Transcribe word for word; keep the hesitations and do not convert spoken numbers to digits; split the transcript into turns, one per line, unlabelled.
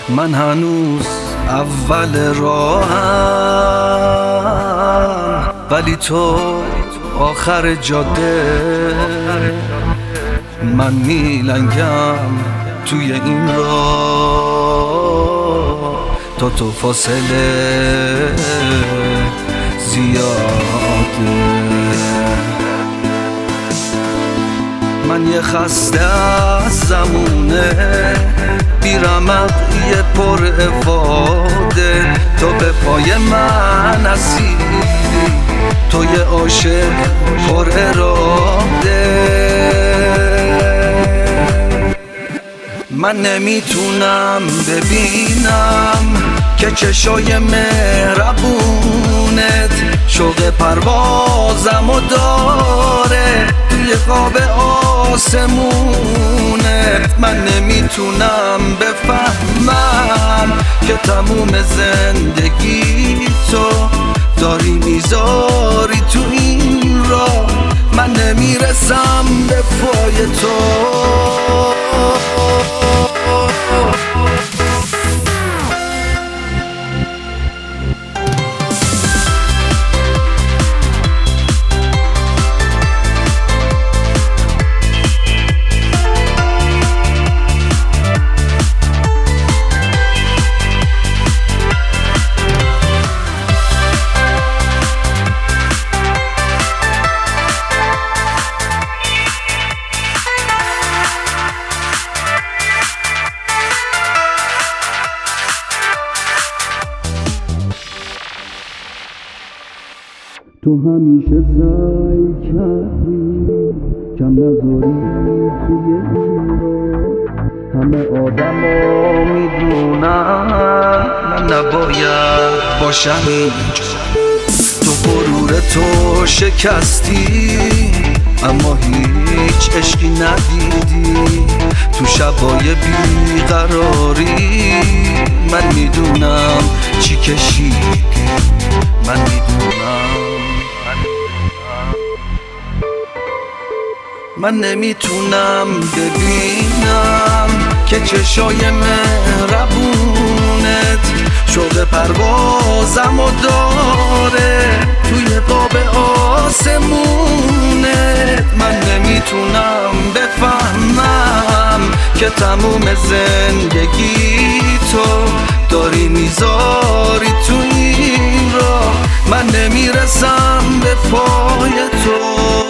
من هنوز اول راهم، ولی تو آخر جاده. من میلنگم توی این راه، تا تو فاصله زیاده. من یه خسته از زمونه بی رمق یه پر افاده، تو به پای من اسیری، تو یه عاشق پر اراده. من نمیتونم ببینم که چشای مهربونت شوق پروازمو داره توی خواب آسمونت. من نمیتونم بفهمم که تموم زندگی تو داری میذاری تو این راه. من نمیرسم به پای تو. تو همیشه سعی کردی کم نذاری توی این راه. همه آدم ها میدونن من نباید باشم اینجا. تو غرور تو شکستی اما هیچ عشقی ندیدی. تو شبای بیقراری من میدونم چی کشیدی. من میدونم من نمیتونم ببینم که چشای مهربونت شوق پروازمو داره توی قاب آسمونت. من نمیتونم بفهمم که تموم زندگی تو داری میذاری تو این راه. من نمیرسم به پای تو.